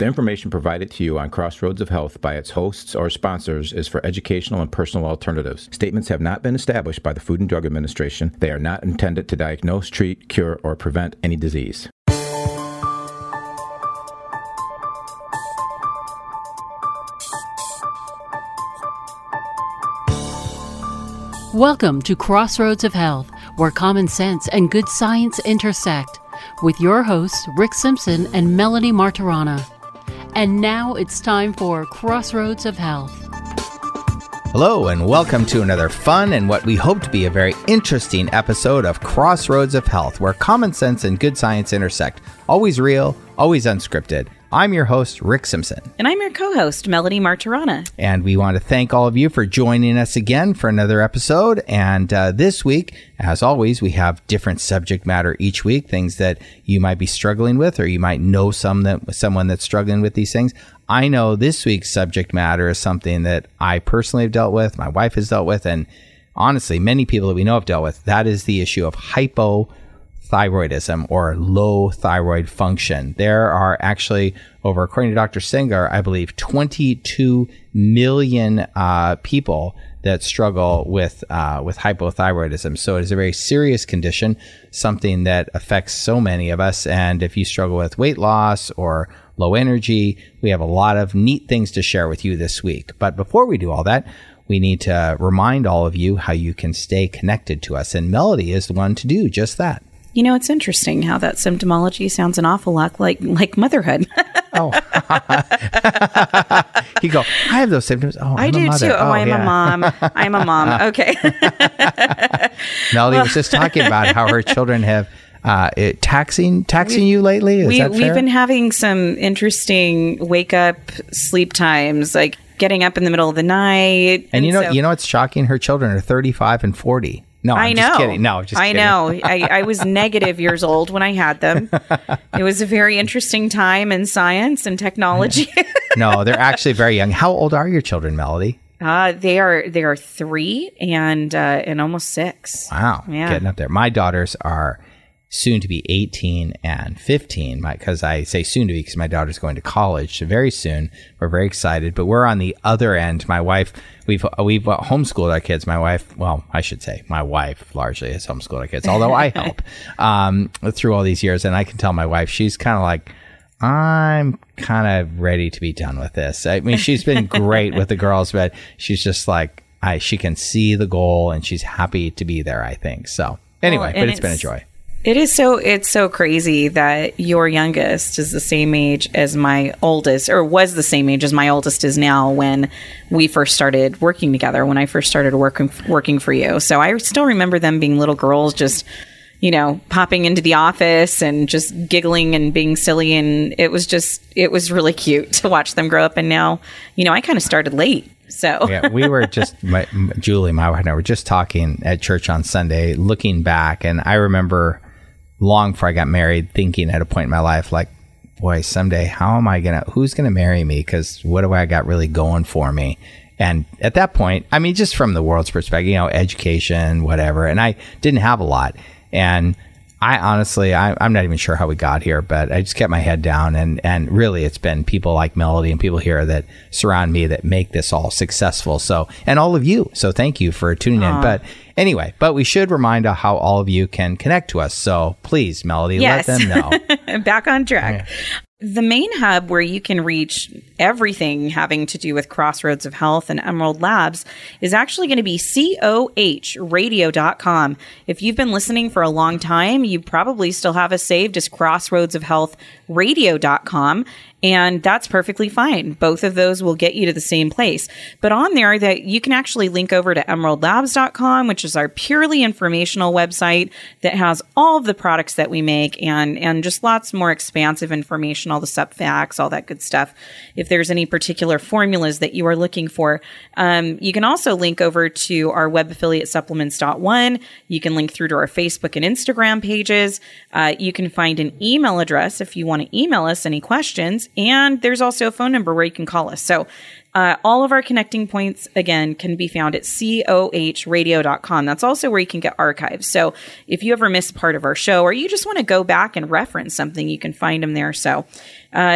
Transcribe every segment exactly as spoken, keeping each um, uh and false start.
The information provided to you on Crossroads of Health by its hosts or sponsors is for educational and personal alternatives. Statements have not been established by the Food and Drug Administration. They are not intended to diagnose, treat, cure, or prevent any disease. Welcome to Crossroads of Health, where common sense and good science intersect, with your hosts Rick Simpson and Melanie Martirana. And now it's time for Crossroads of Health. Hello, and welcome to another fun and what we hope to be a very interesting episode of Crossroads of Health, where common sense and good science intersect. Always real, always unscripted. I'm your host, Rick Simpson. And I'm your co-host, Melanie Martirana. And we want to thank all of you for joining us again for another episode. And uh, this week, as always, we have different subject matter each week, things that you might be struggling with, or you might know some that, someone that's struggling with these things. I know this week's subject matter is something that I personally have dealt with, my wife has dealt with, and honestly, many people that we know have dealt with. That is the issue of hypothyroidism, or low thyroid function. There are actually over, according to Doctor Singer, I believe twenty-two million uh, people that struggle with uh, with hypothyroidism. So it is a very serious condition, something that affects so many of us. And if you struggle with weight loss or low energy, we have a lot of neat things to share with you this week. But before we do all that, we need to remind all of you how you can stay connected to us. And Melody is the one to do just that. You know, it's interesting how that symptomology sounds an awful lot like like motherhood. Oh, you go, I have those symptoms. Oh, I'm I a do mother. too. Oh, oh I'm yeah. a mom. I'm a mom. Okay. Melody was just talking about how her children have uh, it, taxing taxing you lately. Is we, that fair? We've been having some interesting wake up sleep times, like getting up in the middle of the night. And, and you know, so, you know, it's shocking. Her children are thirty-five and forty. No, I'm I know. just kidding. No, just I kidding. know. I, I was negative years old when I had them. It was a very interesting time in science and technology. No, they're actually very young. How old are your children, Melody? Uh, they are they are three and uh, and almost six. Wow, Yeah. getting up there. My daughters are soon to be eighteen and fifteen, because I say soon to be because my daughter's going to college so very soon. We're very excited, but we're on the other end. My wife, we've we've homeschooled our kids. My wife, well, I should say my wife largely has homeschooled our kids, although I help um, through all these years. And I can tell my wife, she's kind of like, I'm kind of ready to be done with this. I mean, she's been great with the girls, but she's just like, I, she can see the goal and she's happy to be there, I think. So anyway, Well, but it's, it's been a joy. It is so it's so crazy that your youngest is the same age as my oldest, or was the same age as my oldest is now when we first started working together, when I first started working working for you. So I still remember them being little girls, just, you know, popping into the office and just giggling and being silly. And it was just, it was really cute to watch them grow up. And now, you know, I kind of started late. So Yeah, we were just, my, Julie, my wife and I were just talking at church on Sunday, looking back. And I remember long before I got married, thinking at a point in my life, like, boy, someday, how am I going to, who's going to marry me? Because what do I got really going for me? And at that point, I mean, just from the world's perspective, you know, education, whatever. And I didn't have a lot. And I honestly, I, I'm not even sure how we got here, but I just kept my head down. And, and really, it's been people like Melody and people here that surround me that make this all successful. So, and all of you. So thank you for tuning Aww. in. But anyway, but we should remind how all of you can connect to us. So please, Melody, Yes. let them know. Back on track. Yeah. The main hub where you can reach everything having to do with Crossroads of Health and Emerald Labs is actually going to be C O H radio dot com. If you've been listening for a long time, you probably still have us saved as Crossroads of Health radio dot com. And that's perfectly fine. Both of those will get you to the same place. But on there, that you can actually link over to emerald labs dot com, which is our purely informational website that has all of the products that we make and, and just lots more expansive information, all the sup facts, all that good stuff. If there's any particular formulas that you are looking for, um, you can also link over to our web affiliate supplements dot one. You can link through to our Facebook and Instagram pages. Uh, you can find an email address if you want to email us any questions. And there's also a phone number where you can call us. So uh, all of our connecting points, again, can be found at C O H radio dot com. That's also where you can get archives. So if you ever miss part of our show or you just want to go back and reference something, you can find them there. So uh,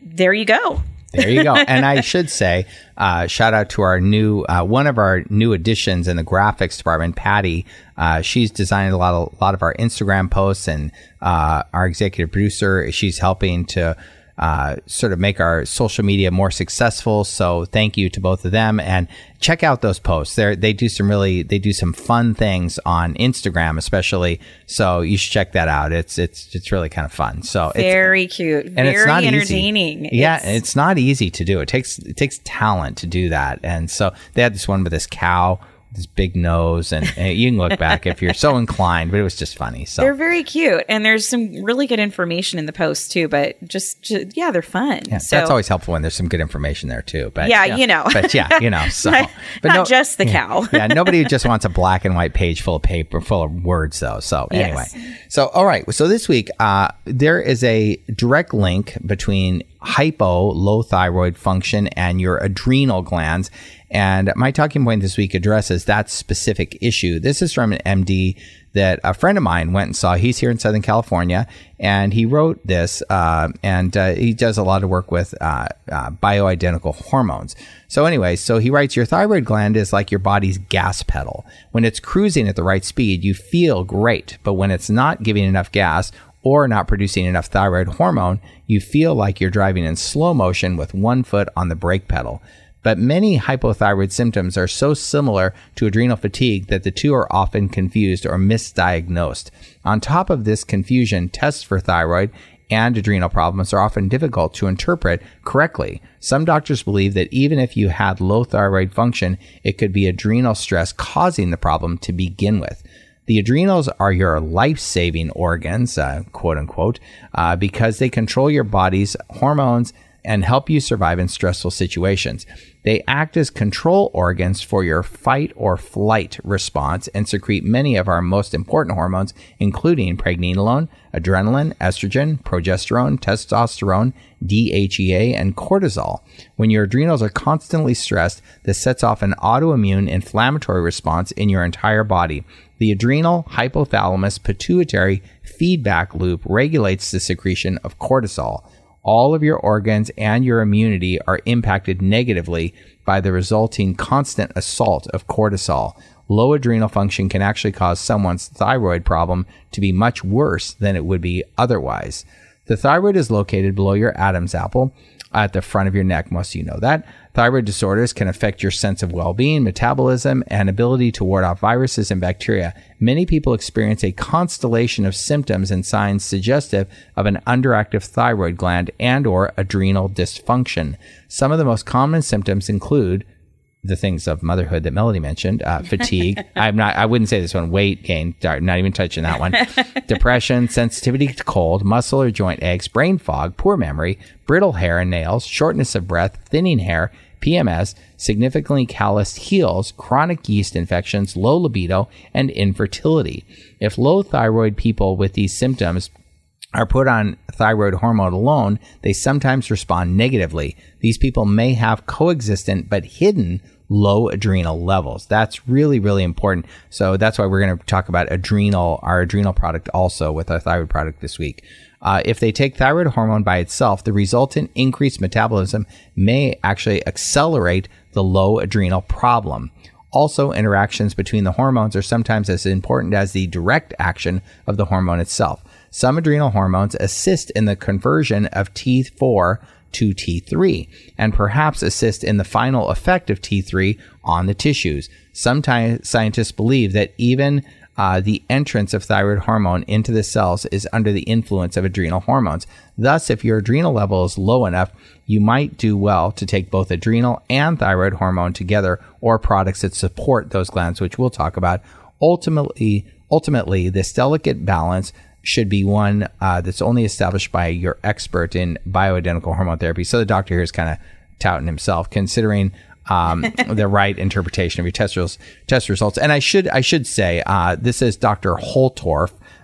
there you go. There you go. And I should say, uh, shout out to our new, uh, one of our new additions in the graphics department, Patty. Uh, she's designed a lot of, a lot of our Instagram posts, and uh, our executive producer, she's helping to uh, sort of make our social media more successful. So thank you to both of them, and check out those posts. They they do some really they do some fun things on Instagram, especially. So you should check that out. It's it's it's really kind of fun. So very it's, cute, and very it's not entertaining. Easy. Yeah, it's, it's not easy to do. It takes it takes talent to do that. And so they had this one with this cow, this big nose, and, and you can look back if you're so inclined, but it was just funny. So they're very cute, and there's some really good information in the post too. But just, just yeah, they're fun. Yeah, so, that's always helpful when there's some good information there too. But yeah, yeah you know, but yeah, you know, so not, but not no, just the cow. yeah, nobody just wants a black and white page full of paper, full of words, though. So anyway, Yes. so all right, so this week uh, there is a direct link between hypo, low thyroid function, and your adrenal glands. And my talking point this week addresses that specific issue. This is from an M D that a friend of mine went and saw. He's here in Southern California, and he wrote this, uh, and uh, he does a lot of work with uh, uh, bioidentical hormones. So anyway, so he writes, your thyroid gland is like your body's gas pedal. When it's cruising at the right speed, you feel great. But when it's not giving enough gas or not producing enough thyroid hormone, you feel like you're driving in slow motion with one foot on the brake pedal. But many hypothyroid symptoms are so similar to adrenal fatigue that the two are often confused or misdiagnosed. On top of this confusion, tests for thyroid and adrenal problems are often difficult to interpret correctly. Some doctors believe that even if you had low thyroid function, it could be adrenal stress causing the problem to begin with. The adrenals are your life-saving organs, uh, quote unquote, uh, because they control your body's hormones and help you survive in stressful situations. They act as control organs for your fight or flight response and secrete many of our most important hormones, including pregnenolone, adrenaline, estrogen, progesterone, testosterone, D H E A, and cortisol. When your adrenals are constantly stressed, this sets off an autoimmune inflammatory response in your entire body. The adrenal hypothalamus pituitary feedback loop regulates the secretion of cortisol. All of your organs and your immunity are impacted negatively by the resulting constant assault of cortisol. Low adrenal function can actually cause someone's thyroid problem to be much worse than it would be otherwise. The thyroid is located below your Adam's apple at the front of your neck. Most of you know that. Thyroid disorders can affect your sense of well-being, metabolism, and ability to ward off viruses and bacteria. Many people experience a constellation of symptoms and signs suggestive of an underactive thyroid gland and or adrenal dysfunction. Some of the most common symptoms include the things of motherhood that Melody mentioned, uh, fatigue. I'm not, I wouldn't say this one, weight gain, I'm not even touching that one. Depression, sensitivity to cold, muscle or joint aches, brain fog, poor memory, brittle hair and nails, shortness of breath, thinning hair, P M S, significantly calloused heels, chronic yeast infections, low libido, and infertility. If low thyroid people with these symptoms are put on thyroid hormone alone, they sometimes respond negatively. These people may have coexistent but hidden low adrenal levels. That's really, really important. So that's why we're going to talk about adrenal, our adrenal product also with our thyroid product this week. Uh, if they take thyroid hormone by itself, the resultant increased metabolism may actually accelerate the low adrenal problem. Also, interactions between the hormones are sometimes as important as the direct action of the hormone itself. Some adrenal hormones assist in the conversion of T four to T three and perhaps assist in the final effect of T three on the tissues. Sometimes scientists believe that even uh, the entrance of thyroid hormone into the cells is under the influence of adrenal hormones. Thus, if your adrenal level is low enough, you might do well to take both adrenal and thyroid hormone together or products that support those glands, which we'll talk about. Ultimately, ultimately, this delicate balance should be one uh, that's only established by your expert in bioidentical hormone therapy. So the doctor here is kind of touting himself, considering um, the right interpretation of your test, res- test results. And I should I should say, uh, this is Doctor Holtorf.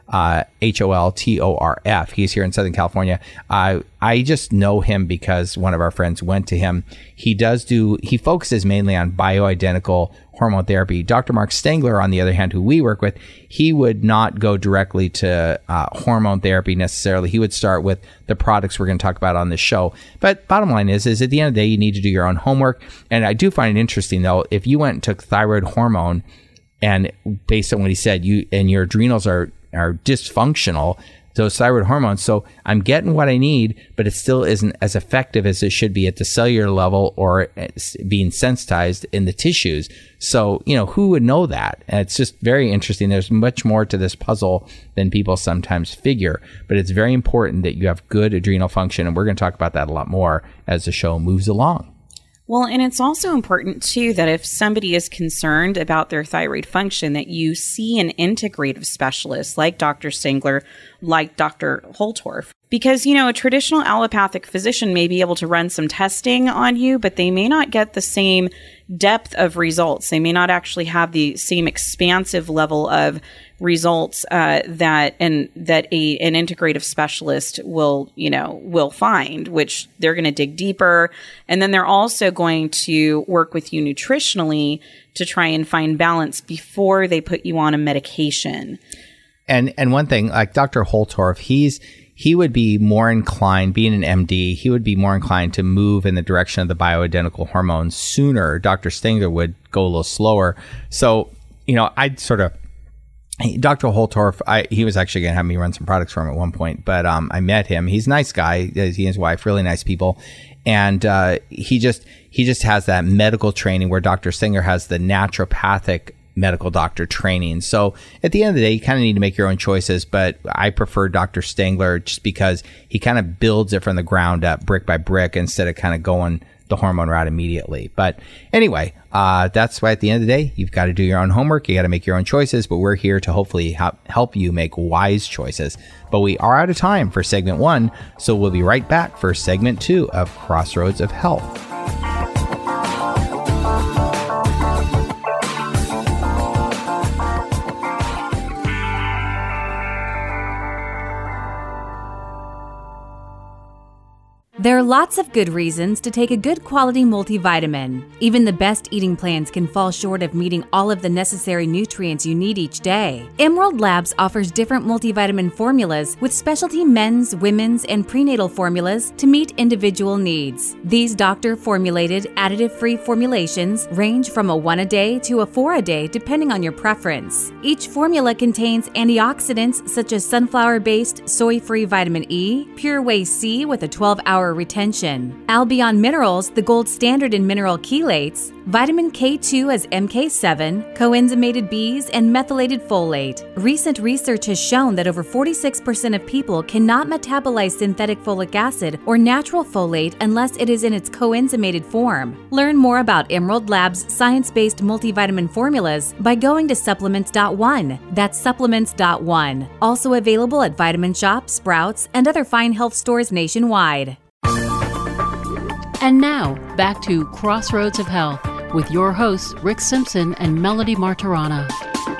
uh, H O L T O R F. He's here in Southern California. Uh, I just know him because one of our friends went to him. He does do, he focuses mainly on bioidentical hormone therapy. Doctor Mark Stengler, on the other hand, who we work with, he would not go directly to uh, hormone therapy necessarily. He would start with the products we're going to talk about on this show. But bottom line is, is at the end of the day, you need to do your own homework. And I do find it interesting, though, if you went and took thyroid hormone and based on what he said, you and your adrenals are, are dysfunctional, those thyroid hormones. So I'm getting what I need, but it still isn't as effective as it should be at the cellular level or being sensitized in the tissues. So, you know, who would know that? And it's just very interesting. There's much more to this puzzle than people sometimes figure, but it's very important that you have good adrenal function. And we're going to talk about that a lot more as the show moves along. Well, and it's also important, too, that if somebody is concerned about their thyroid function, that you see an integrative specialist like Doctor Stengler, like Doctor Holtorf. Because, you know, a traditional allopathic physician may be able to run some testing on you, but they may not get the same depth of results. They may not actually have the same expansive level of results uh, that and that a an integrative specialist will, you know, will find, which they're going to dig deeper. And then they're also going to work with you nutritionally to try and find balance before they put you on a medication. And and one thing, like Doctor Holtorf, he's he would be more inclined, being an M D, he would be more inclined to move in the direction of the bioidentical hormones sooner. Doctor Stengler would go a little slower. So, you know, I'd sort of, Doctor Holtorf, I, he was actually going to have me run some products for him at one point, but um, I met him. He's a nice guy. He and his wife, really nice people. And uh, he just he just has that medical training where Doctor Stengler has the naturopathic medical doctor training. So at the end of the day, you kind of need to make your own choices, but I prefer Doctor Stengler just because he kind of builds it from the ground up, brick by brick, instead of kind of going the hormone route immediately. But anyway, uh, that's why at the end of the day, you've got to do your own homework. You got to make your own choices, but we're here to hopefully help, help you make wise choices. But we are out of time for segment one, so we'll be right back for segment two of Crossroads of Health. There are lots of good reasons to take a good quality multivitamin. Even the best eating plans can fall short of meeting all of the necessary nutrients you need each day. Emerald Labs offers different multivitamin formulas with specialty men's, women's, and prenatal formulas to meet individual needs. These doctor-formulated, additive-free formulations range from a one-a-day to a four-a-day depending on your preference. Each formula contains antioxidants such as sunflower-based soy-free vitamin E, Pure Whey C with a twelve-hour retention, Albion Minerals, the gold standard in mineral chelates, vitamin K two as M K seven, coenzymated Bs, and methylated folate. Recent research has shown that over forty-six percent of people cannot metabolize synthetic folic acid or natural folate unless it is in its coenzymated form. Learn more about Emerald Labs' science-based multivitamin formulas by going to supplements dot one. That's supplements dot one. Also available at Vitamin Shoppe, Sprouts, and other fine health stores nationwide. And now, back to Crossroads of Health with your hosts, Rick Simpson and Melody Martirana.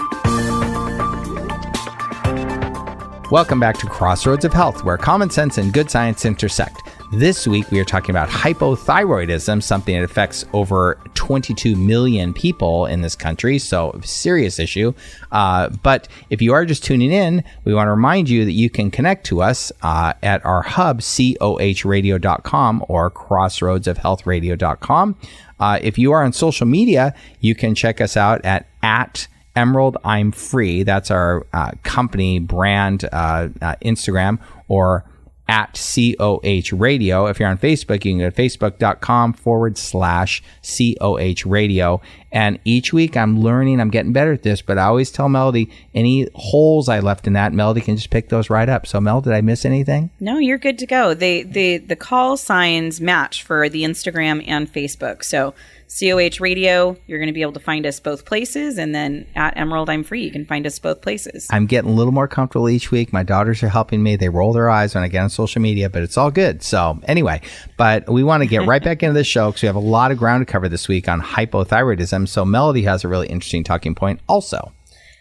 Welcome back to Crossroads of Health, where common sense and good science intersect. This week, we are talking about hypothyroidism, something that affects over twenty-two million people in this country, so a serious issue. Uh, but if you are just tuning in, we want to remind you that you can connect to us uh, at our hub, C O H radio dot com or crossroads of health radio dot com. Uh, if you are on social media, you can check us out at, at Emerald I'm Free. That's our uh, company brand uh, uh, Instagram, or at C O H Radio. If you're on Facebook, you can go to facebook.com forward slash COH Radio. And each week I'm learning, I'm getting better at this, but I always tell Melody, any holes I left in that, Melody can just pick those right up. So Mel, did I miss anything? No, you're good to go. They, they, the call signs match for the Instagram and Facebook. So C O H Radio, you're going to be able to find us both places. And then at Emerald I'm Free, you can find us both places. I'm getting a little more comfortable each week. My daughters are helping me. They roll their eyes when I get on social media, but it's all good. So anyway, but we want to get right back into the show because we have a lot of ground to cover this week on hypothyroidism. So Melody has a really interesting talking point also.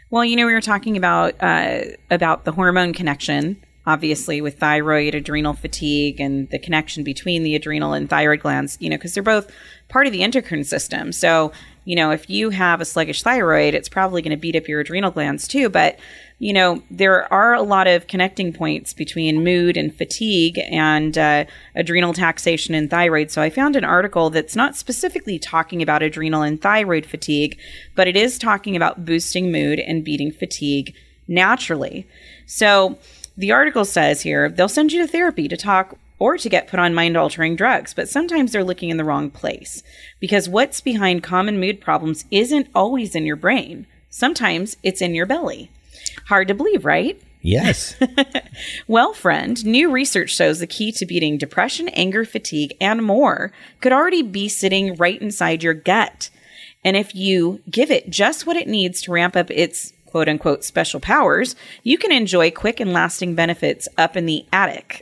Well, you know, we were talking about uh, about the hormone connection, obviously, with thyroid, adrenal fatigue, and the connection between the adrenal and thyroid glands, you know, because they're both part of the endocrine system. So, you know, if you have a sluggish thyroid, it's probably going to beat up your adrenal glands too. But, you know, there are a lot of connecting points between mood and fatigue and uh, adrenal taxation and thyroid. So I found an article that's not specifically talking about adrenal and thyroid fatigue, but it is talking about boosting mood and beating fatigue naturally. So the article says here, they'll send you to therapy to talk or to get put on mind-altering drugs, but sometimes they're looking in the wrong place because what's behind common mood problems isn't always in your brain. Sometimes it's in your belly. Hard to believe, right? Yes. Well, friend, new research shows the key to beating depression, anger, fatigue, and more could already be sitting right inside your gut. And if you give it just what it needs to ramp up its quote unquote special powers, you can enjoy quick and lasting benefits up in the attic.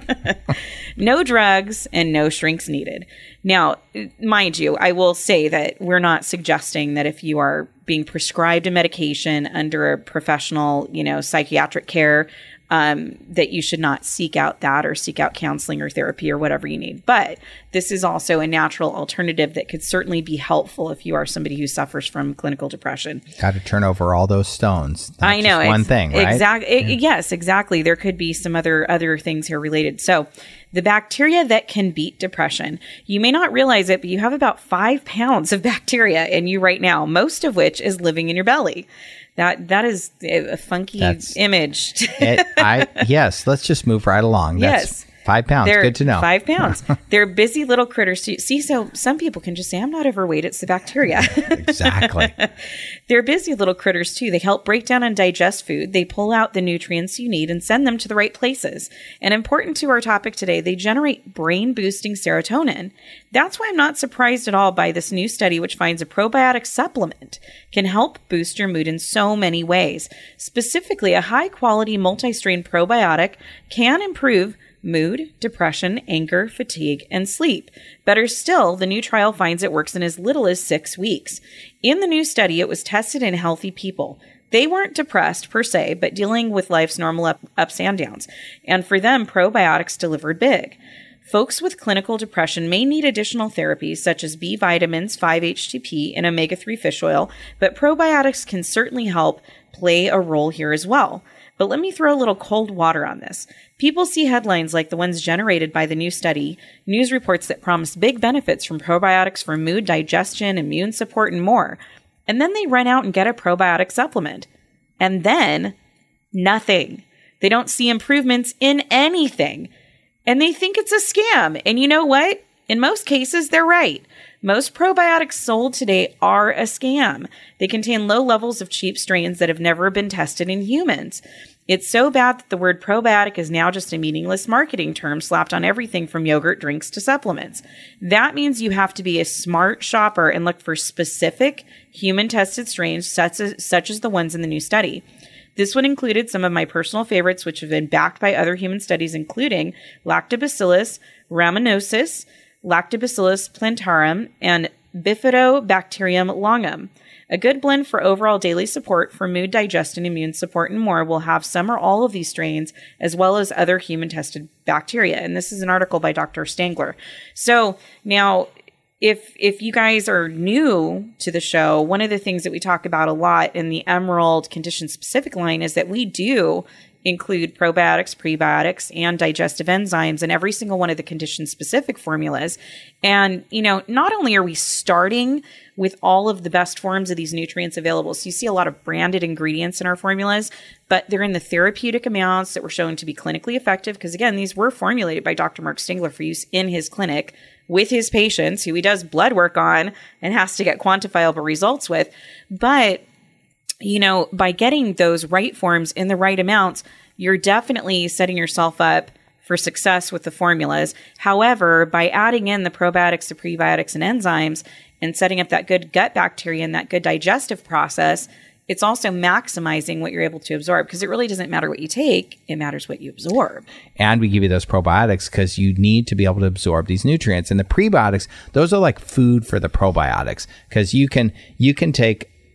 No drugs and no shrinks needed. Now, mind you, I will say that we're not suggesting that if you are being prescribed a medication under a professional, you know, psychiatric care, um, that you should not seek out that or seek out counseling or therapy or whatever you need. But this is also a natural alternative that could certainly be helpful if you are somebody who suffers from clinical depression. Got to turn over all those stones. Not I know. Just one thing, right? Exactly. Yeah. Yes, exactly. There could be some other other things here related. So the bacteria that can beat depression, you may not realize it, but you have about five pounds of bacteria in you right now, most of which is living in your belly. That That is a funky That's, image. it, I Yes, let's just move right along. That's Yes. Five pounds. They're Good to know. Five pounds. They're busy little critters. See, so some people can just say, I'm not overweight. It's the bacteria. Exactly. They're busy little critters too. They help break down and digest food. They pull out the nutrients you need and send them to the right places. And important to our topic today, they generate brain boosting serotonin. That's why I'm not surprised at all by this new study, which finds a probiotic supplement can help boost your mood in so many ways. Specifically, a high quality multi-strain probiotic can improve mood, depression, anger, fatigue, and sleep. Better still, the new trial finds it works in as little as six weeks. In the new study, it was tested in healthy people. They weren't depressed per se, but dealing with life's normal up, ups and downs. And for them, probiotics delivered big. Folks with clinical depression may need additional therapies such as B vitamins, five H T P, and omega three fish oil, but probiotics can certainly help play a role here as well. But let me throw a little cold water on this. People see headlines like the ones generated by the new study, news reports that promise big benefits from probiotics for mood, digestion, immune support, and more. And then they run out and get a probiotic supplement. And then nothing. They don't see improvements in anything. And they think it's a scam. And you know what? In most cases, they're right. Most probiotics sold today are a scam. They contain low levels of cheap strains that have never been tested in humans. It's so bad that the word probiotic is now just a meaningless marketing term slapped on everything from yogurt drinks to supplements. That means you have to be a smart shopper and look for specific human-tested strains such as, such as the ones in the new study. This one included some of my personal favorites, which have been backed by other human studies, including Lactobacillus rhamnosus, Lactobacillus plantarum, and Bifidobacterium longum. A good blend for overall daily support for mood, digestion, immune support, and more will have some or all of these strains, as well as other human-tested bacteria. And this is an article by Doctor Stangler. So now, if if you guys are new to the show, one of the things that we talk about a lot in the Emerald condition-specific line is that we do include probiotics, prebiotics, and digestive enzymes in every single one of the condition-specific formulas. And, you know, not only are we starting with all of the best forms of these nutrients available, so you see a lot of branded ingredients in our formulas, but they're in the therapeutic amounts that were shown to be clinically effective, because again, these were formulated by Doctor Mark Stangler for use in his clinic with his patients, who he does blood work on and has to get quantifiable results with. But you know, by getting those right forms in the right amounts, you're definitely setting yourself up for success with the formulas. However, by adding in the probiotics, the prebiotics, and enzymes, and setting up that good gut bacteria and that good digestive process, it's also maximizing what you're able to absorb, because it really doesn't matter what you take. It matters what you absorb. And we give you those probiotics because you need to be able to absorb these nutrients. And the prebiotics, those are like food for the probiotics, because you can you can take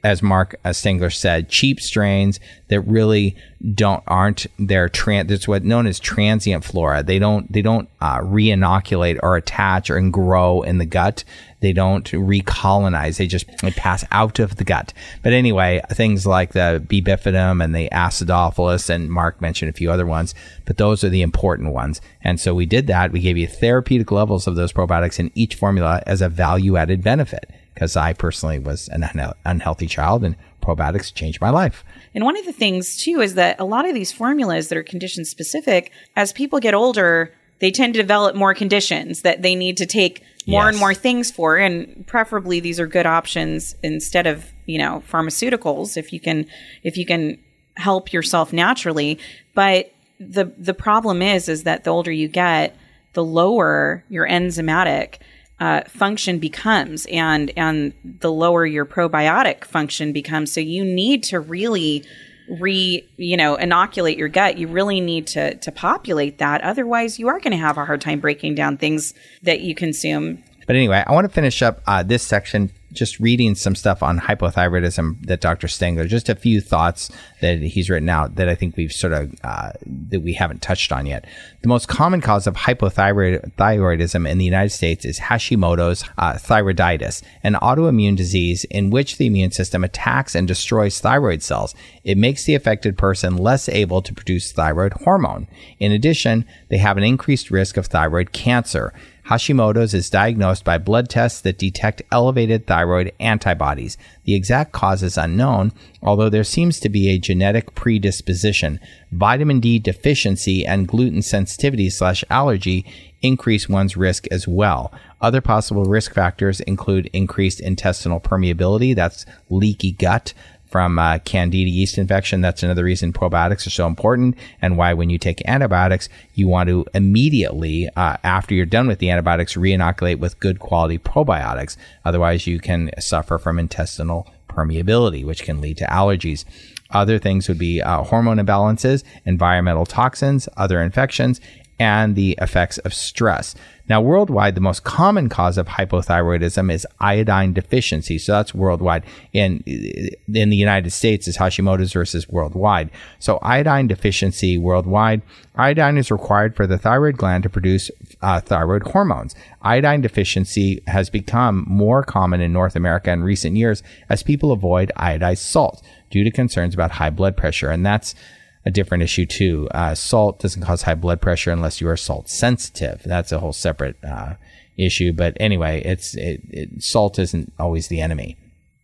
as Mark uh, Stengler said, cheap strains that really don't aren't their trans. That's what known as transient flora. They don't they don't uh, re-inoculate or attach or grow in the gut. They don't recolonize. They just they pass out of the gut. But anyway, things like the B. bifidum and the acidophilus, and Mark mentioned a few other ones, but those are the important ones. And so we did that. We gave you therapeutic levels of those probiotics in each formula as a value-added benefit, because I personally was an unhe- unhealthy child, and probiotics changed my life. And one of the things, too, is that a lot of these formulas that are condition specific, as people get older, they tend to develop more conditions that they need to take more yes. and more things for. And preferably these are good options instead of, you know, pharmaceuticals if you can if you can help yourself naturally. But the the problem is is that the older you get, the lower your enzymatic uh, function becomes, and and the lower your probiotic function becomes. So you need to really re, you know, inoculate your gut. You really need to to populate that. Otherwise, you are going to have a hard time breaking down things that you consume. But anyway, I want to finish up uh, this section just reading some stuff on hypothyroidism that Doctor Stengler, just a few thoughts that he's written out that I think we've sort of, uh, that we haven't touched on yet. The most common cause of hypothyroidism in the United States is Hashimoto's uh, thyroiditis, an autoimmune disease in which the immune system attacks and destroys thyroid cells. It makes the affected person less able to produce thyroid hormone. In addition, they have an increased risk of thyroid cancer. Hashimoto's is diagnosed by blood tests that detect elevated thyroid antibodies. The exact cause is unknown, although there seems to be a genetic predisposition. Vitamin D deficiency and gluten sensitivity slash allergy increase one's risk as well. Other possible risk factors include increased intestinal permeability, that's leaky gut, from uh, candida yeast infection. That's another reason probiotics are so important, and why when you take antibiotics, you want to immediately, uh, after you're done with the antibiotics, re-inoculate with good quality probiotics. Otherwise, you can suffer from intestinal permeability, which can lead to allergies. Other things would be uh, hormone imbalances, environmental toxins, other infections, and the effects of stress. Now, worldwide, the most common cause of hypothyroidism is iodine deficiency. So that's worldwide. In, in the United States is Hashimoto's versus worldwide. So iodine deficiency worldwide, iodine is required for the thyroid gland to produce uh, thyroid hormones. Iodine deficiency has become more common in North America in recent years as people avoid iodized salt due to concerns about high blood pressure. And that's a different issue too. Uh, salt doesn't cause high blood pressure unless you are salt sensitive. That's a whole separate uh, issue. But anyway, it's it, it, salt isn't always the enemy.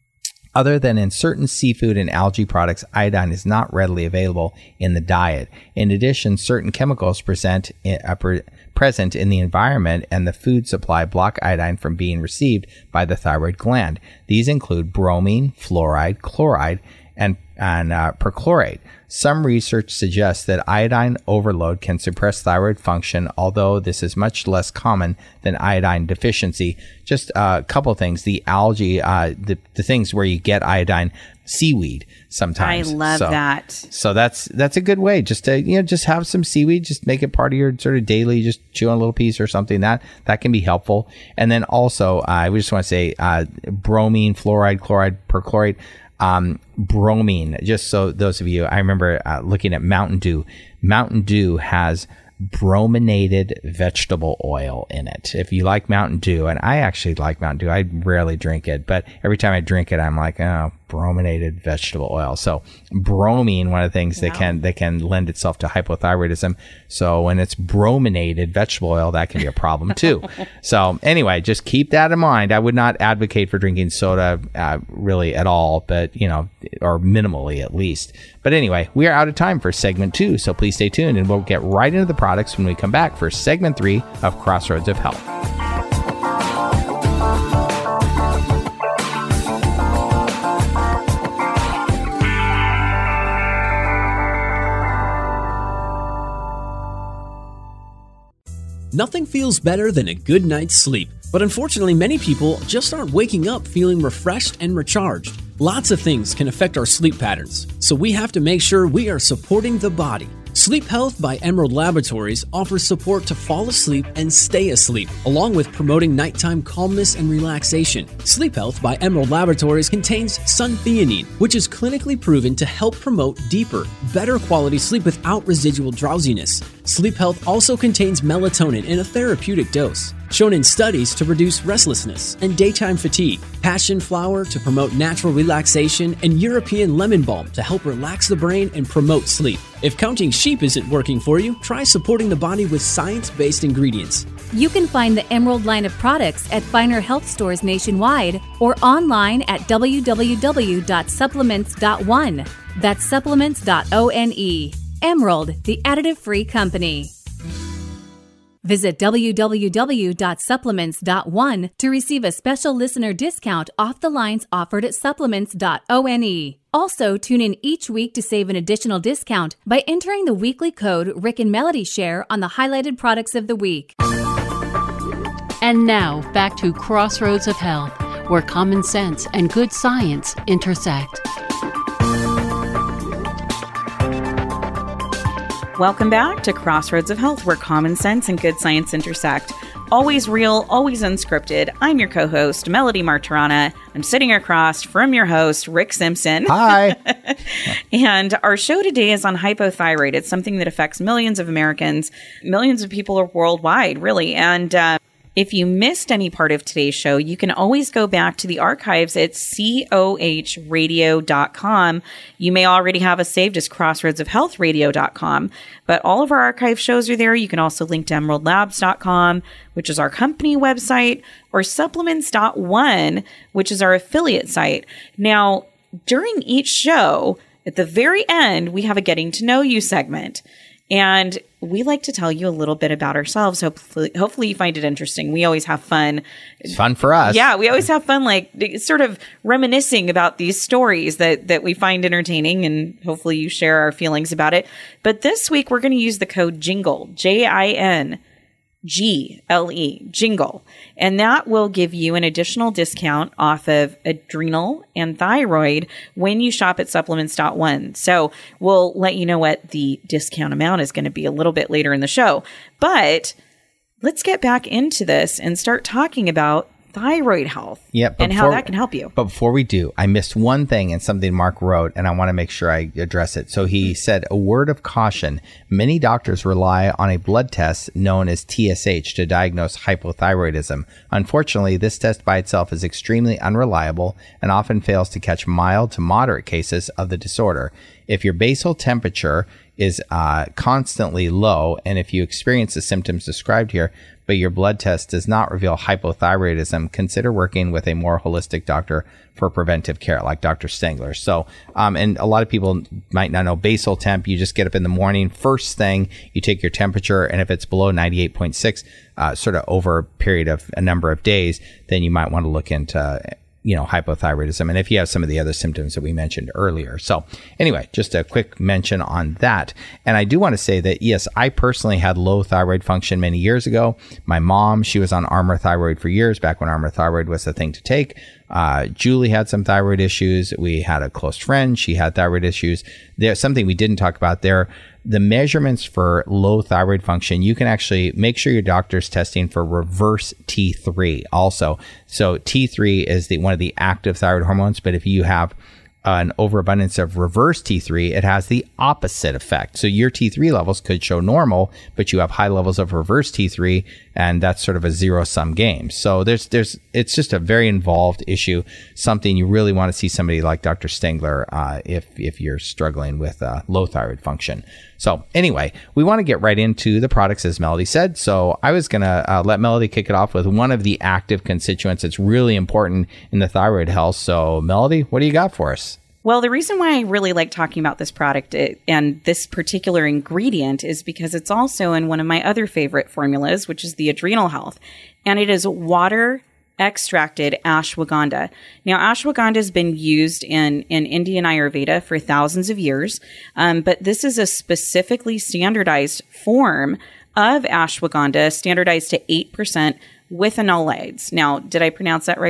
Other than in certain seafood and algae products, iodine is not readily available in the diet. In addition, certain chemicals present in, uh, pre- present in the environment and the food supply block iodine from being received by the thyroid gland. These include bromine, fluoride, chloride, and, and uh, perchlorate. Some research suggests that iodine overload can suppress thyroid function, although this is much less common than iodine deficiency. Just a couple things. The algae, uh, the, the things where you get iodine, seaweed sometimes. I love so, that. So that's that's a good way. Just to, you know, just have some seaweed, just make it part of your sort of daily, just chew on a little piece or something. That that can be helpful. And then also, uh, I just want to say uh, bromine, fluoride, chloride, perchlorate. Um, bromine, just so those of you, I remember uh, looking at Mountain Dew. Mountain Dew has brominated vegetable oil in it. If you like Mountain Dew, and I actually like Mountain Dew, I rarely drink it, but every time I drink it, I'm like, oh, brominated vegetable oil. So bromine, one of the things wow. that can that can lend itself to hypothyroidism. So when it's brominated vegetable oil, that can be a problem too. So anyway, just keep that in mind. I would not advocate for drinking soda uh, really at all, but you know, or minimally at least. But anyway, we are out of time for segment two, so please stay tuned, and we'll get right into the products when we come back for segment three of Crossroads of Health. Nothing feels better than a good night's sleep, but unfortunately many people just aren't waking up feeling refreshed and recharged. Lots of things can affect our sleep patterns, so we have to make sure we are supporting the body. Sleep Health by Emerald Laboratories offers support to fall asleep and stay asleep, along with promoting nighttime calmness and relaxation. Sleep Health by Emerald Laboratories contains suntheanine, which is clinically proven to help promote deeper, better quality sleep without residual drowsiness. Sleep Health also contains melatonin in a therapeutic dose, shown in studies to reduce restlessness and daytime fatigue, passion flower to promote natural relaxation, and European lemon balm to help relax the brain and promote sleep. If counting sheep isn't working for you, try supporting the body with science-based ingredients. You can find the Emerald line of products at finer health stores nationwide or online at w w w dot supplements dot one. That's supplements dot one. Emerald, the additive-free company. Visit w w w dot supplements dot one to receive a special listener discount off the lines offered at supplements dot one. Also, tune in each week to save an additional discount by entering the weekly code Rick and Melody Share on the highlighted products of the week. And now, back to Crossroads of Health, where common sense and good science intersect. Welcome back to Crossroads of Health, where common sense and good science intersect. Always real, always unscripted. I'm your co-host, Melody Martirana. I'm sitting across from your host, Rick Simpson. Hi. And our show today is on hypothyroid. It's something that affects millions of Americans. Millions of people are worldwide, really. And uh, if you missed any part of today's show, you can always go back to the archives at coh radio dot com. You may already have us saved as crossroads of health radio dot com, but all of our archive shows are there. You can also link to emerald labs dot com, which is our company website, or supplements dot one, which is our affiliate site. Now, during each show, at the very end, we have a Getting to Know You segment. And we like to tell you a little bit about ourselves. Hopefully, hopefully you find it interesting. We always have fun. It's fun for us. Yeah, we always have fun, like sort of reminiscing about these stories that, that we find entertaining, and hopefully you share our feelings about it. But this week, we're going to use the code JINGLE, J I N G L E, JINGLE. And that will give you an additional discount off of adrenal and thyroid when you shop at supplements dot one. So we'll let you know what the discount amount is going to be a little bit later in the show. But let's get back into this and start talking about thyroid health yep, and before, how that can help you. But before we do, I missed one thing in something Mark wrote, and I want to make sure I address it. So he said, a word of caution. Many doctors rely on a blood test known as T S H to diagnose hypothyroidism. Unfortunately, this test by itself is extremely unreliable and often fails to catch mild to moderate cases of the disorder. If your basal temperature is uh, constantly low, and if you experience the symptoms described here, but your blood test does not reveal hypothyroidism, consider working with a more holistic doctor for preventive care, like Doctor Stengler. So, um, and a lot of people might not know basal temp. You just get up in the morning, first thing, you take your temperature, and if it's below ninety-eight point six, uh, sort of over a period of a number of days, then you might want to look into you know, hypothyroidism, and if you have some of the other symptoms that we mentioned earlier. So anyway, just a quick mention on that. And I do want to say that, yes, I personally had low thyroid function many years ago. My mom, she was on Armour Thyroid for years, back when Armour Thyroid was the thing to take. Uh, Julie had some thyroid issues. We had a close friend. She had thyroid issues. There's something we didn't talk about there. The measurements for low thyroid function, you can actually make sure your doctor's testing for reverse T three also. So T three is the one of the active thyroid hormones, but if you have an overabundance of reverse T three, it has the opposite effect. So your T three levels could show normal, but you have high levels of reverse T three, and that's sort of a zero-sum game. So there's, there's, it's just a very involved issue, something you really want to see somebody like Doctor Stengler uh, if, if you're struggling with uh, low thyroid function. So anyway, we want to get right into the products, as Melody said. So I was going to uh, let Melody kick it off with one of the active constituents that's really important in the thyroid health. So Melody, what do you got for us? Well, the reason why I really like talking about this product and this particular ingredient is because it's also in one of my other favorite formulas, which is the Adrenal Health. And it is water extracted ashwagandha. Now, ashwagandha has been used in, in Indian Ayurveda for thousands of years, um, but this is a specifically standardized form of ashwagandha, standardized to eight percent with enolides. Now, did I pronounce that right, Rick?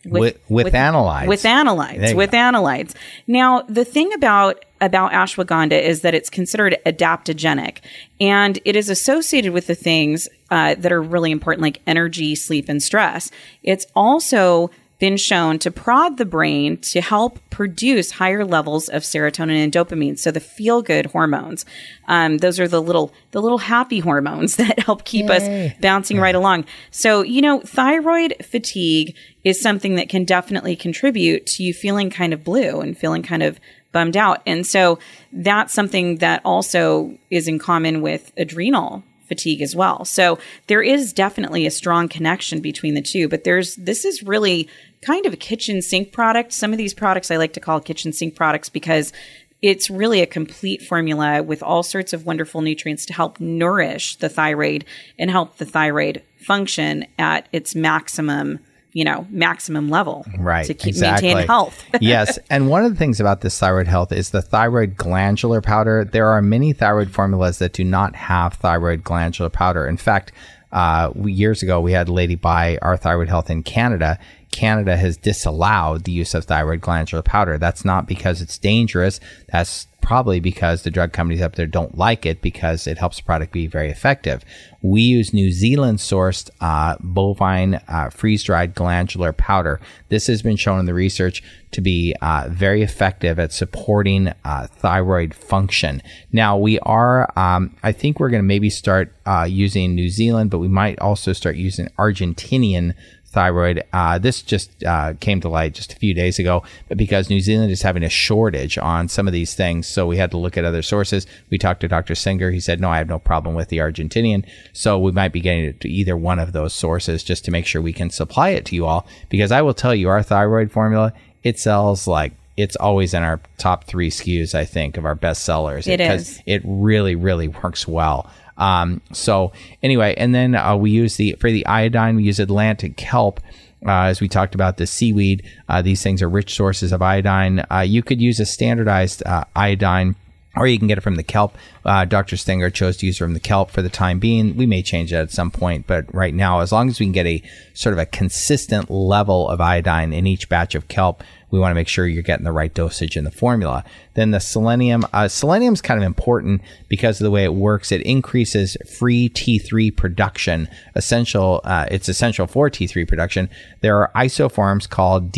With, with, with analytes. With analytes. With go. analytes. Now, the thing about about ashwagandha is that it's considered adaptogenic, and it is associated with the things uh, that are really important, like energy, sleep, and stress. It's also been shown to prod the brain to help produce higher levels of serotonin and dopamine, so the feel-good hormones. Um, those are the little the little happy hormones that help keep Yay. us bouncing yeah. right along. So, you know, thyroid fatigue is something that can definitely contribute to you feeling kind of blue and feeling kind of bummed out. And so that's something that also is in common with adrenal fatigue as well. So there is definitely a strong connection between the two, but there's this is really kind of a kitchen sink product. Some of these products I like to call kitchen sink products because it's really a complete formula with all sorts of wonderful nutrients to help nourish the thyroid and help the thyroid function at its maximum, you know, maximum level, right, to keep exactly. maintain health. Yes. And one of the things about this thyroid health is the thyroid glandular powder. There are many thyroid formulas that do not have thyroid glandular powder. In fact, uh, we, years ago, we had a lady buy our thyroid health in Canada. Canada has disallowed the use of thyroid glandular powder. That's not because it's dangerous. That's probably because the drug companies up there don't like it because it helps the product be very effective. We use New Zealand sourced uh, bovine uh, freeze-dried glandular powder. This has been shown in the research to be uh, very effective at supporting uh, thyroid function. Now we are, um, I think we're going to maybe start uh, using New Zealand, but we might also start using Argentinian thyroid. Uh, this just uh, came to light just a few days ago, but because New Zealand is having a shortage on some of these things, so we had to look at other sources. We talked to Doctor Singer. He said, no, I have no problem with the Argentinian. So we might be getting it to either one of those sources just to make sure we can supply it to you all. Because I will tell you, our thyroid formula, it sells like, it's always in our top three S K Us, I think, of our best sellers. It because is. It really, really works well. Um, so anyway, and then uh, we use the, for the iodine, we use Atlantic kelp. Uh, as we talked about the seaweed, uh, these things are rich sources of iodine. Uh, you could use a standardized uh, iodine, or you can get it from the kelp. Uh, Doctor Stenger chose to use it from the kelp for the time being. We may change that at some point, but right now, as long as we can get a sort of a consistent level of iodine in each batch of kelp, we want to make sure you're getting the right dosage in the formula. Then the selenium, uh, selenium is kind of important because of the way it works. It increases free T three production. Essential, uh, it's essential for T three production. There are isoforms called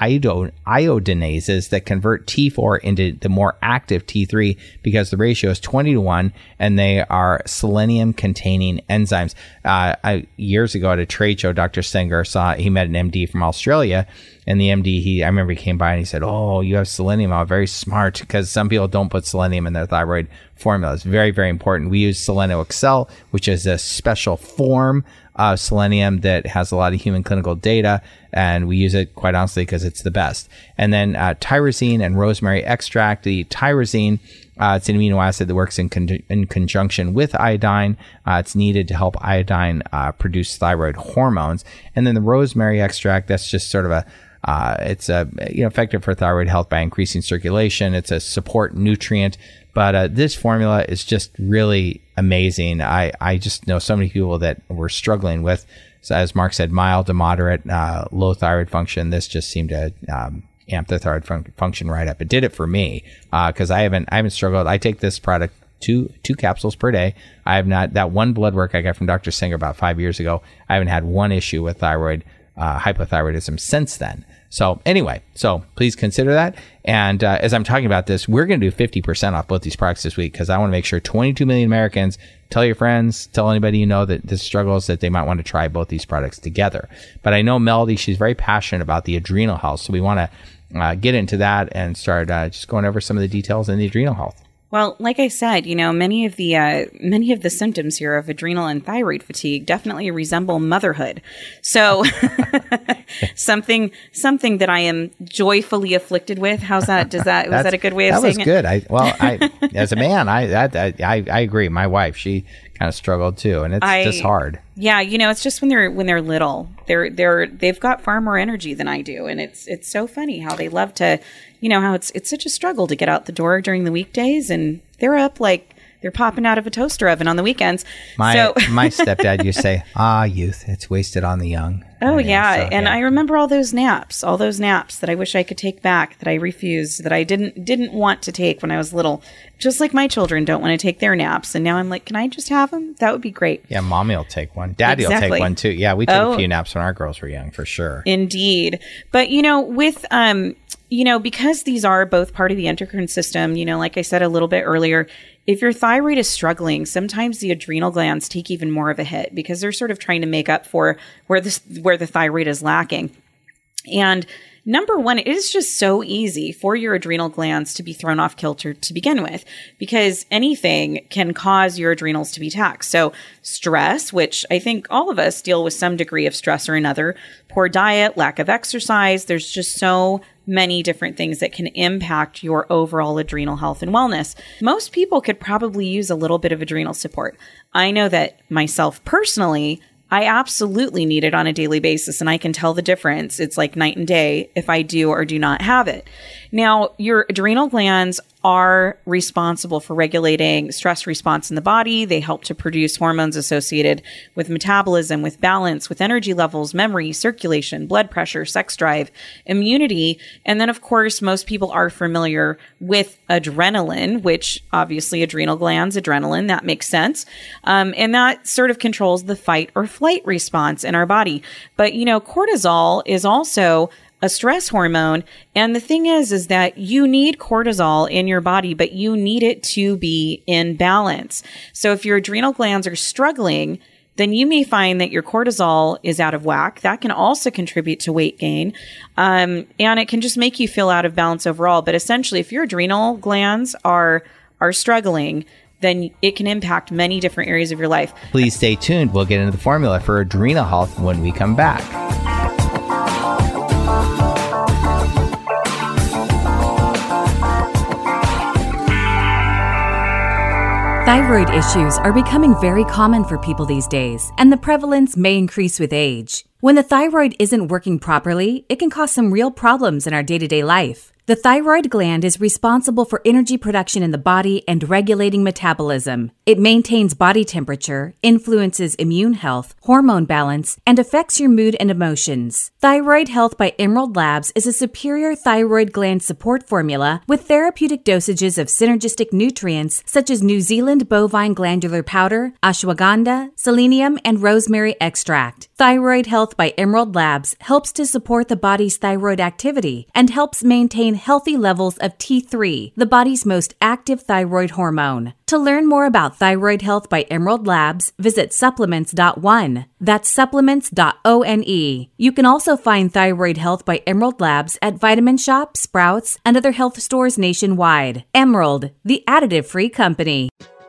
deiodinases that convert T four into the more active T three because the ratio is twenty to one, and they are selenium-containing enzymes. Uh, I, years ago at a trade show, Doctor Stenger saw, he met an M D from Australia, and the M D, he, I remember he came by and he said, oh, you have selenium. Oh, very smart, because some people don't put selenium in their thyroid formula. It's very, very important. We use Seleno Excel, which is a special form of selenium that has a lot of human clinical data, and we use it quite honestly because it's the best. And then uh, tyrosine and rosemary extract. The tyrosine, uh, it's an amino acid that works in, con- in conjunction with iodine. Uh, it's needed to help iodine uh, produce thyroid hormones. And then the rosemary extract, that's just sort of a Uh, it's a, you know, effective for thyroid health by increasing circulation. It's a support nutrient, but uh, this formula is just really amazing. I, I just know so many people that were struggling with, so as Mark said, mild to moderate uh, low thyroid function. This just seemed to um, amp the thyroid fun- function right up. It did it for me because uh, I haven't I haven't struggled. I take this product two two capsules per day. I have not, that one blood work I got from Doctor Singer about five years ago, I haven't had one issue with thyroid uh, hypothyroidism since then. So anyway, so please consider that. And uh, as I'm talking about this, we're going to do fifty percent off both these products this week because I want to make sure twenty-two million Americans, tell your friends, tell anybody you know that this struggles, that they might want to try both these products together. But I know Melody, she's very passionate about the adrenal health. So we want to uh, get into that and start uh, just going over some of the details in the adrenal health. Well, like I said, you know, many of the uh, many of the symptoms here of adrenal and thyroid fatigue definitely resemble motherhood. So something something that I am joyfully afflicted with. How's that? Does that was that a good way of that saying was good. I, well, I as a man, I, I I I agree. My wife, she kind of struggled too, and it's I, just hard. Yeah, you know, it's just when they're when they're little, they're they're they've got far more energy than I do, and it's it's so funny how they love to. You know how it's it's such a struggle to get out the door during the weekdays, and they're up like they're popping out of a toaster oven on the weekends. My so, my stepdad used to say, ah, youth, it's wasted on the young. Oh, and, yeah. so, and yeah. I remember all those naps, all those naps that I wish I could take back, that I refused, that I didn't didn't want to take when I was little. Just like my children don't want to take their naps. And now I'm like, can I just have them? That would be great. Yeah, mommy will take one. Daddy Exactly. will take one too. Yeah, we took Oh. a few naps when our girls were young, for sure. Indeed. But, you know, with, um, you know, because these are both part of the endocrine system, you know, like I said a little bit earlier, if your thyroid is struggling, sometimes the adrenal glands take even more of a hit because they're sort of trying to make up for where this, where the thyroid is lacking. And number one, it is just so easy for your adrenal glands to be thrown off kilter to begin with, because anything can cause your adrenals to be taxed. So stress, which I think all of us deal with some degree of stress or another, poor diet, lack of exercise, there's just so many different things that can impact your overall adrenal health and wellness. Most people could probably use a little bit of adrenal support. I know that myself personally, I absolutely need it on a daily basis, and I can tell the difference. It's like night and day if I do or do not have it. Now, your adrenal glands are responsible for regulating stress response in the body. They help to produce hormones associated with metabolism, with balance, with energy levels, memory, circulation, blood pressure, sex drive, immunity. And then, of course, most people are familiar with adrenaline, which obviously adrenal glands, adrenaline, that makes sense. Um, and that sort of controls the fight or flight response in our body. But, you know, cortisol is also a stress hormone. And the thing is, is that you need cortisol in your body, but you need it to be in balance. So if your adrenal glands are struggling, then you may find that your cortisol is out of whack. That can also contribute to weight gain. Um, and it can just make you feel out of balance overall. But essentially, if your adrenal glands are, are struggling, then it can impact many different areas of your life. Please stay tuned. We'll get into the formula for adrenal health when we come back. Thyroid issues are becoming very common for people these days, and the prevalence may increase with age. When the thyroid isn't working properly, it can cause some real problems in our day-to-day life. The thyroid gland is responsible for energy production in the body and regulating metabolism. It maintains body temperature, influences immune health, hormone balance, and affects your mood and emotions. Thyroid Health by Emerald Labs is a superior thyroid gland support formula with therapeutic dosages of synergistic nutrients such as New Zealand bovine glandular powder, ashwagandha, selenium, and rosemary extract. Thyroid Health by Emerald Labs helps to support the body's thyroid activity and helps maintain healthy levels of T three, the body's most active thyroid hormone. To learn more about Thyroid Health by Emerald Labs, visit supplements dot one. That's supplements dot one. You can also find Thyroid Health by Emerald Labs at Vitamin Shop, Sprouts, and other health stores nationwide. Emerald, the additive-free company.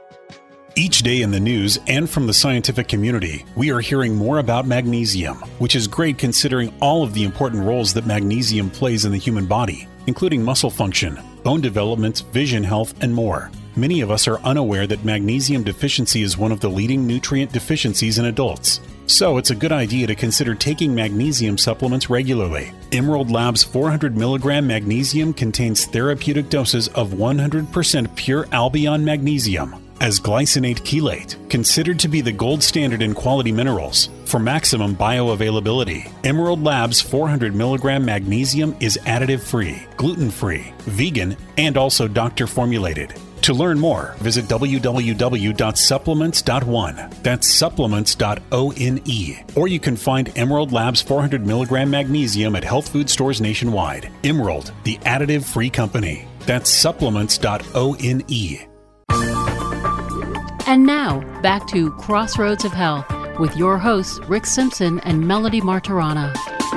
Each day in the news and from the scientific community, we are hearing more about magnesium, which is great considering all of the important roles that magnesium plays in the human body, including muscle function, bone development, vision health, and more. Many of us are unaware that magnesium deficiency is one of the leading nutrient deficiencies in adults. So it's a good idea to consider taking magnesium supplements regularly. Emerald Labs four hundred milligram magnesium contains therapeutic doses of one hundred percent pure Albion magnesium as glycinate chelate, considered to be the gold standard in quality minerals. For maximum bioavailability, Emerald Labs four hundred milligram magnesium is additive-free, gluten-free, vegan, and also doctor-formulated. To learn more, visit w w w dot supplements dot one. That's supplements dot one. Or you can find Emerald Labs four hundred milligram magnesium at health food stores nationwide. Emerald, the additive-free company. That's supplements dot one. And now, back to Crossroads of Health with your hosts, Rick Simpson and Melody Martirana.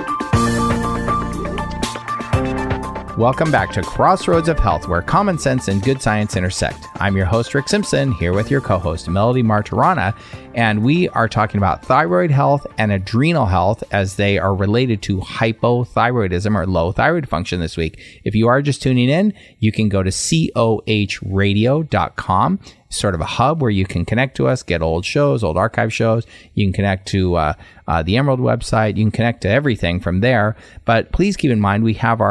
Welcome back to Crossroads of Health, where common sense and good science intersect. I'm your host, Rick Simpson, here with your co-host, Melody Martirana, and we are talking about thyroid health and adrenal health as they are related to hypothyroidism or low thyroid function this week. If you are just tuning in, you can go to coh radio dot com, sort of a hub where you can connect to us, get old shows, old archive shows. You can connect to uh, uh, the Emerald website. You can connect to everything from there. But please keep in mind, we have our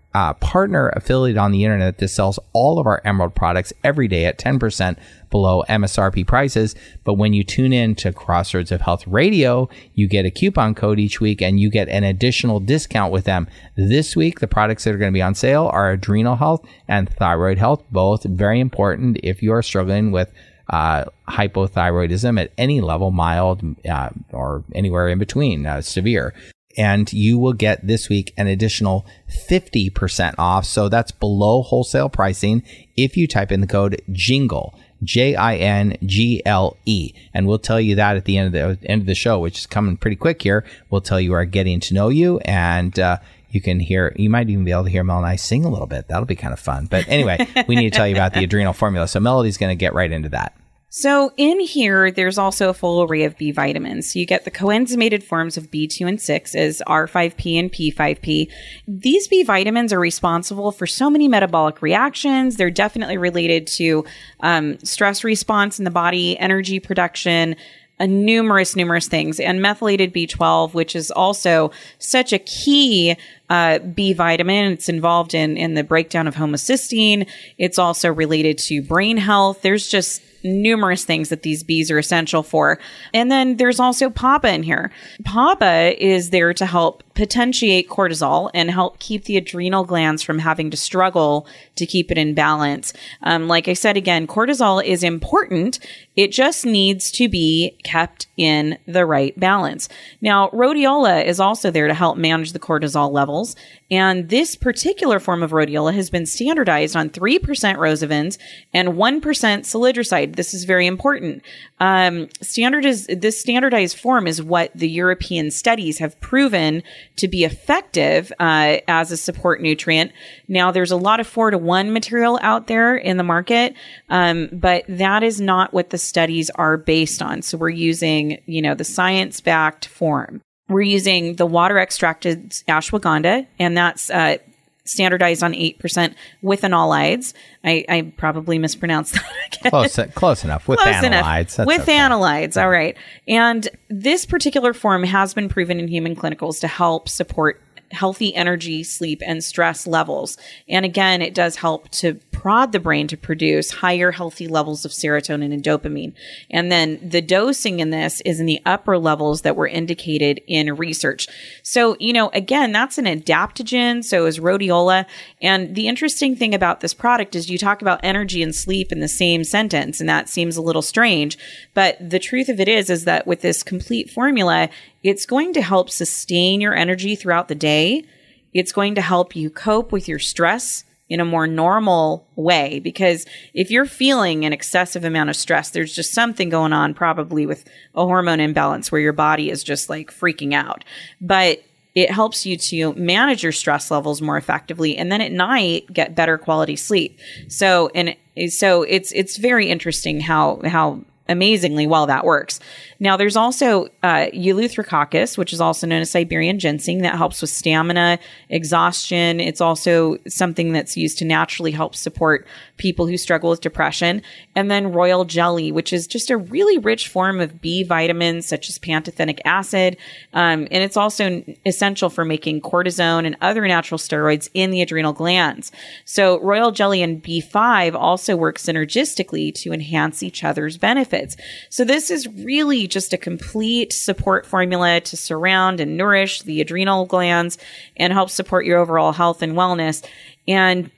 uh, partner affiliate on the internet that sells all of our Emerald products every day at ten percent below M S R P prices. But when you tune in to Crossroads of Health Radio, you get a coupon code each week and you get an additional discount with them. This week, the products that are going to be on sale are adrenal health and thyroid health, both very important if you are struggling with uh, hypothyroidism at any level, mild uh, or anywhere in between, uh, severe. And you will get this week an additional fifty percent off. So that's below wholesale pricing if you type in the code JINGLE, J I N G L E. And we'll tell you that at the end of the end of the show, which is coming pretty quick here. We'll tell you our getting to know you, and uh, you can hear, you might even be able to hear Mel and I sing a little bit. That'll be kind of fun. But anyway, we need to tell you about the adrenal formula. So Melody's going to get right into that. So in here, there's also a full array of B vitamins. So you get the coenzymated forms of B two and six as R five P and P five P. These B vitamins are responsible for so many metabolic reactions. They're definitely related to um, stress response in the body, energy production, uh, numerous, numerous things. And methylated B twelve, which is also such a key Uh, B vitamin. It's involved in, in the breakdown of homocysteine. It's also related to brain health. There's just numerous things that these Bs are essential for. And then there's also P A B A in here. P A B A is there to help potentiate cortisol and help keep the adrenal glands from having to struggle to keep it in balance. Um, like I said, again, cortisol is important. It just needs to be kept in the right balance. Now, rhodiola is also there to help manage the cortisol levels. And this particular form of rhodiola has been standardized on three percent Rosavins and one percent Salidroside. This is very important. Um, standard is, this standardized form is what the European studies have proven to be effective uh, as a support nutrient. Now, there's a lot of four to one material out there in the market, um, but that is not what the studies are based on. So we're using, you know, the science-backed form. We're using the water extracted ashwagandha, and that's uh, standardized on eight percent with phenolides. I, I probably mispronounced that again. Close, close enough. With close analytes. Enough. That's with okay. analytes. All right. And this particular form has been proven in human clinicals to help support healthy energy, sleep, and stress levels. And again, it does help to prod the brain to produce higher healthy levels of serotonin and dopamine. And then the dosing in this is in the upper levels that were indicated in research. So, you know, again, that's an adaptogen. So is rhodiola. And the interesting thing about this product is you talk about energy and sleep in the same sentence, and that seems a little strange. But the truth of it is, is that with this complete formula, it's going to help sustain your energy throughout the day. It's going to help you cope with your stress in a more normal way, because if you're feeling an excessive amount of stress, there's just something going on probably with a hormone imbalance where your body is just like freaking out. But it helps you to manage your stress levels more effectively, and then at night get better quality sleep. So, and so it's it's very interesting how how amazingly well that works. Now, there's also uh, Eleutherococcus, which is also known as Siberian ginseng, that helps with stamina, exhaustion. It's also something that's used to naturally help support people who struggle with depression. And then royal jelly, which is just a really rich form of B vitamins such as pantothenic acid. Um, and it's also essential for making cortisone and other natural steroids in the adrenal glands. So royal jelly and B five also work synergistically to enhance each other's benefits. So this is really just a complete support formula to surround and nourish the adrenal glands and help support your overall health and wellness. And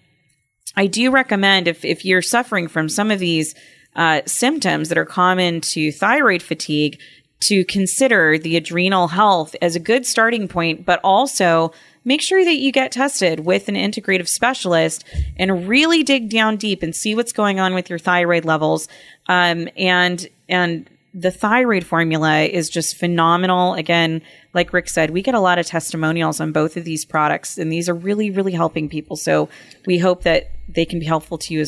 I do recommend, if, if you're suffering from some of these uh, symptoms that are common to thyroid fatigue, to consider the adrenal health as a good starting point, but also make sure that you get tested with an integrative specialist and really dig down deep and see what's going on with your thyroid levels. Um, and, and the thyroid formula is just phenomenal. Again, like Rick said, we get a lot of testimonials on both of these products, and these are really, really helping people. So we hope that they can be helpful to you as well.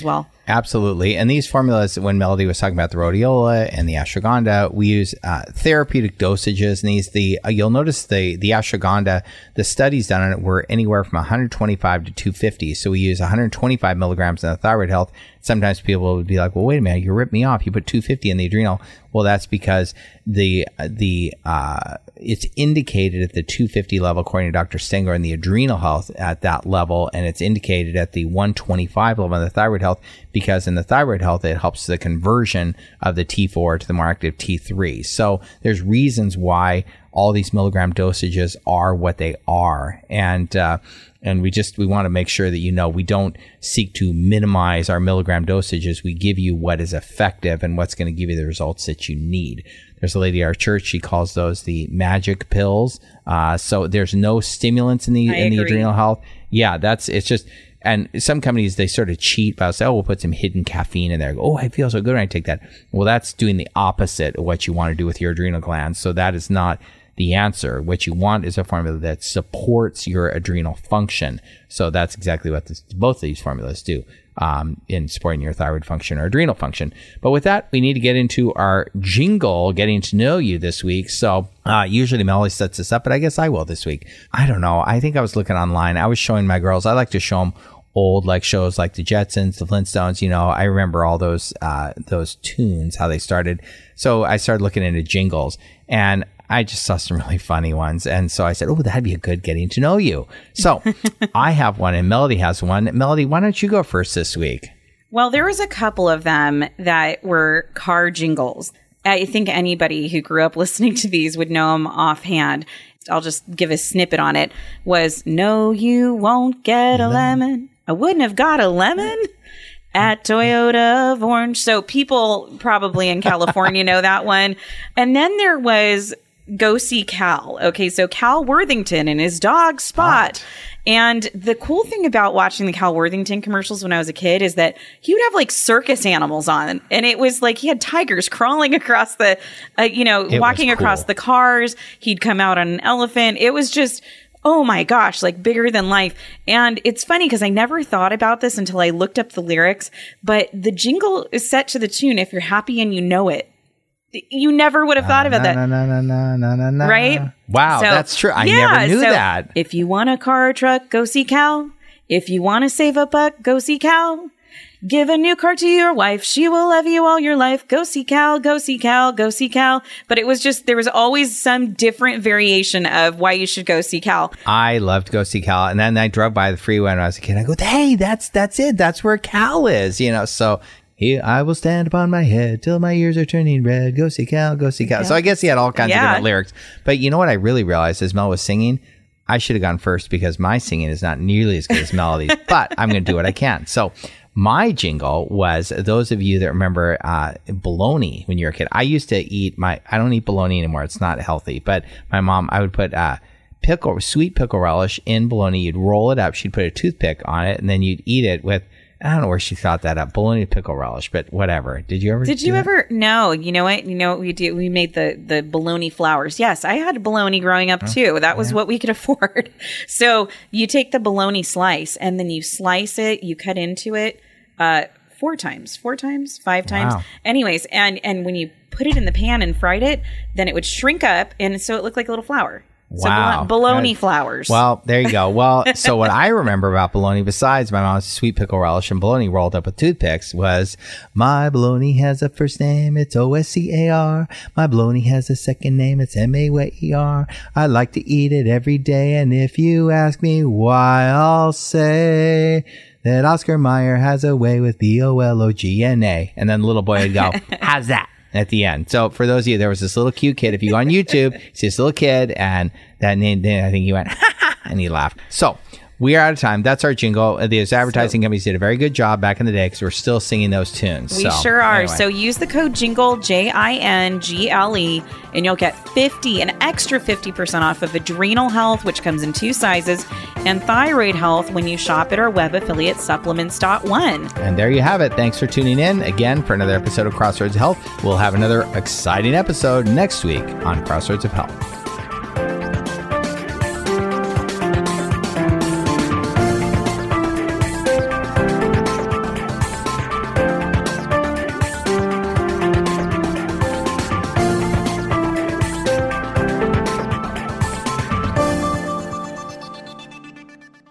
Absolutely. And these formulas, when Melody was talking about the rhodiola and the ashwagandha, we use uh, therapeutic dosages. And these, the uh, you'll notice the the ashwagandha, the studies done on it were anywhere from one hundred twenty-five to two hundred fifty. So we use one hundred twenty-five milligrams in the thyroid health. Sometimes people would be like, well, wait a minute, you ripped me off. You put two hundred fifty in the adrenal. Well, that's because the the uh, it's indicated at the two hundred fifty level, according to Doctor Stenger, in the adrenal health at that level, and it's indicated at the one hundred twenty-five level in the thyroid health, because in the thyroid health, it helps the conversion of the T four to the more active T three. So there's reasons why all these milligram dosages are what they are. And uh, and we just, we want to make sure that, you know, we don't seek to minimize our milligram dosages. We give you what is effective and what's going to give you the results that you need. There's a lady at our church, she calls those the magic pills. Uh, so there's no stimulants in the I in agree. the adrenal health. Yeah, that's, it's just, and some companies, they sort of cheat by saying, oh, we'll put some hidden caffeine in there. Oh, I feel so good when I take that. Well, that's doing the opposite of what you want to do with your adrenal glands. So that is not the answer. What you want is a formula that supports your adrenal function. So that's exactly what this, both of these formulas do um, in supporting your thyroid function or adrenal function. But with that, we need to get into our jingle, getting to know you this week. So uh, usually Melody sets this up, but I guess I will this week. I don't know. I think I was looking online. I was showing my girls, I like to show them old like shows like the Jetsons, the Flintstones. You know, I remember all those uh, those tunes, how they started. So I started looking into jingles, and I just saw some really funny ones. And so I said, oh, that'd be a good getting to know you. So I have one and Melody has one. Melody, why don't you go first this week? Well, there was a couple of them that were car jingles. I think anybody who grew up listening to these would know them offhand. I'll just give a snippet on it. Was, no, you won't get a lemon. I wouldn't have got a lemon at Toyota of Orange. So people probably in California know that one. And then there was Go See Cal. Okay, so Cal Worthington and his dog Spot. What? And the cool thing about watching the Cal Worthington commercials when I was a kid is that he would have like circus animals on. And it was like he had tigers crawling across the, uh, you know, it walking cool. across the cars. He'd come out on an elephant. It was just, oh my gosh, like bigger than life. And it's funny because I never thought about this until I looked up the lyrics. But the jingle is set to the tune, If You're Happy and You Know It. You never would have thought about that. Na, na, na, na, na, na, na. Right? Wow, So, that's true. I yeah, never knew so that. If you want a car or truck, go see Cal. If you want to save a buck, go see Cal. Give a new car to your wife. She will love you all your life. Go see Cal, go see Cal, go see Cal. But it was just, there was always some different variation of why you should go see Cal. I loved Go See Cal. And then I drove by the freeway when I was a kid. I go, hey, that's that's it. That's where Cal is. You know, so he, I will stand upon my head till my ears are turning red. Go see Cal, go see Cal. Yeah. So I guess he had all kinds Yeah. of different lyrics. But you know what I really realized as Mel was singing? I should have gone first because my singing is not nearly as good as Melody's. But I'm going to do what I can. So my jingle was, those of you that remember uh, bologna when you were a kid. I used to eat my, I don't eat bologna anymore. It's not healthy. But my mom, I would put uh, pickle, sweet pickle relish in bologna. You'd roll it up. She'd put a toothpick on it. And then you'd eat it with, I don't know where she thought that up. Bologna pickle relish, but whatever. Did you ever? Did do you that? ever? No. You know what? You know what we do? We made the the bologna flowers. Yes, I had bologna growing up too. That was yeah. what we could afford. So you take the bologna slice and then you slice it. You cut into it uh, four times, four times, five times. Wow. Anyways, and and when you put it in the pan and fried it, then it would shrink up, and so it looked like a little flower. Wow. So bologna flowers. Well, there you go. Well, so what I remember about bologna, besides my mom's sweet pickle relish and bologna rolled up with toothpicks, was my bologna has a first name, it's O S C A R. My bologna has a second name, it's M A Y E R. I like to eat it every day, and if you ask me why, I'll say that Oscar Mayer has a way with B O L O G N A. And then the little boy would go, how's that? At the end. So for those of you, there was this little cute kid. If you go on YouTube, you see this little kid, and that name, then I think he went, ha ha, and he laughed. So we are out of time. That's our jingle. These advertising so, companies did a very good job back in the day because we're still singing those tunes. We so, sure are. Anyway. So use the code JINGLE, J I N G L E, and you'll get fifty, an extra fifty percent off of Adrenal Health, which comes in two sizes, and Thyroid Health when you shop at our web affiliate supplements dot one. And there you have it. Thanks for tuning in again for another episode of Crossroads of Health. We'll have another exciting episode next week on Crossroads of Health.